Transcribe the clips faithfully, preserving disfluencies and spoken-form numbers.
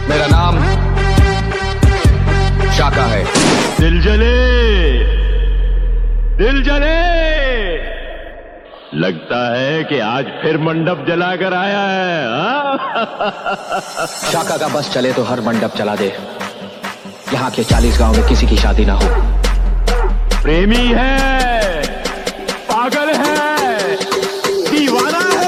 मेरा नाम शाका है। दिल जले दिल जले, लगता है कि आज फिर मंडप जलाकर आया है। हाँ? शाका का बस चले तो हर मंडप चला दे। यहाँ के चालीस गांव में किसी की शादी ना हो। प्रेमी है, पागल है, दीवाना है।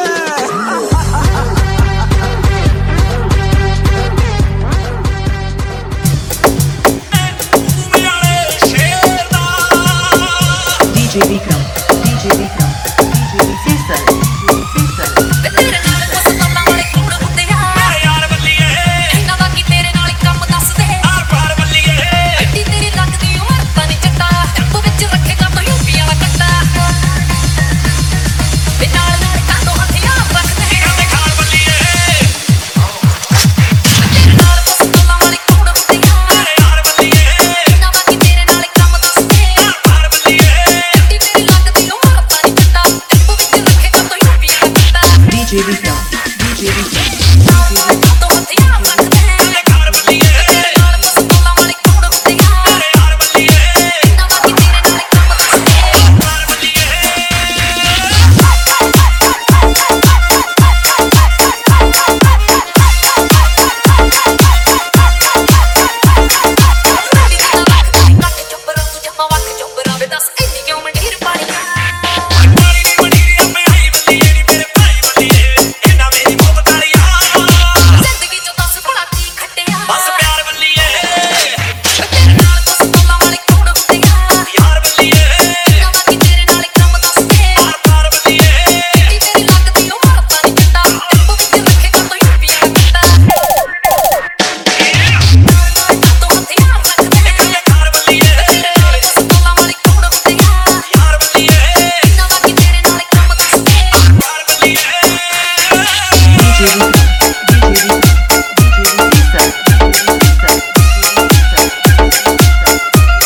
D J Vikram, D J Vikram, D J Cecil, Cecil. तेरे नाल बस तोला वाले कूड़ ਹੁੰਦੇ ਆ ਮੇਰੇ ਯਾਰ ਬੱਲੀਏ ਇਹਨਾਂ ਦਾ ਕੀ ਤੇਰੇ ਨਾਲ ਕੰਮ ਦੱਸ ਦੇ ਆਰ ਪਾਰ ਬੱਲੀਏ ਐਡੀ ਤੇਰੀ ਲੱਗਦੀ ਉਮਰ ਤਾਂ ਨਹੀਂ ਚੱਟਾ ਰੱਬ ਵਿੱਚ ਰੱਖੇਗਾ ਤੂੰ ਯੂਪੀ ਵਾਲਾ ਕੱਟਾ ਤੇ ਨਾਲ ਨਾਲ ਕਾਂਦੋਂ ਹਥਿਆਰ ਰੱਖਦੇ ਕਹਿੰਦੇ ਖਾਲ ਬੱਲੀਏ ਤੇਰੇ ਨਾਲ ਬਸ ਤੋਲਾ ਵਾਲੇ ਕੂੜ ਹੁੰਦੇ ਆ ਮੇਰੇ ਯਾਰ ਬੱਲੀਏ ਇਹਨਾਂ ਦਾ ਕੀ ਤੇਰੇ ਨਾਲ ਕੰਮ ਦੱਸ ਦੇ ਆਰ ਪਾਰ ਬੱਲੀਏ ਐਡੀ ਤੇਰੀ ਲੱਗਦੀ ਉਮਰ ਤਾਂ ਨਹੀਂ ਚੱਟਾ ਰੱਬ ਵਿੱਚ ਰੱਖੇਗਾ ਤੂੰ ਯੂਪੀ ਵਾਲਾ ਕੱਟਾ D J Vikram, D J Vikram.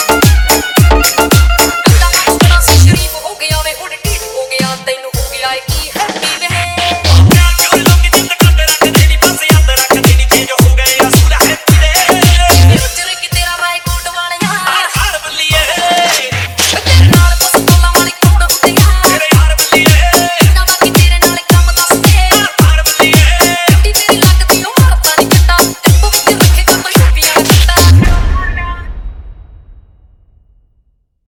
ਤੈਨੂੰ ਹੋ ਗਿਆ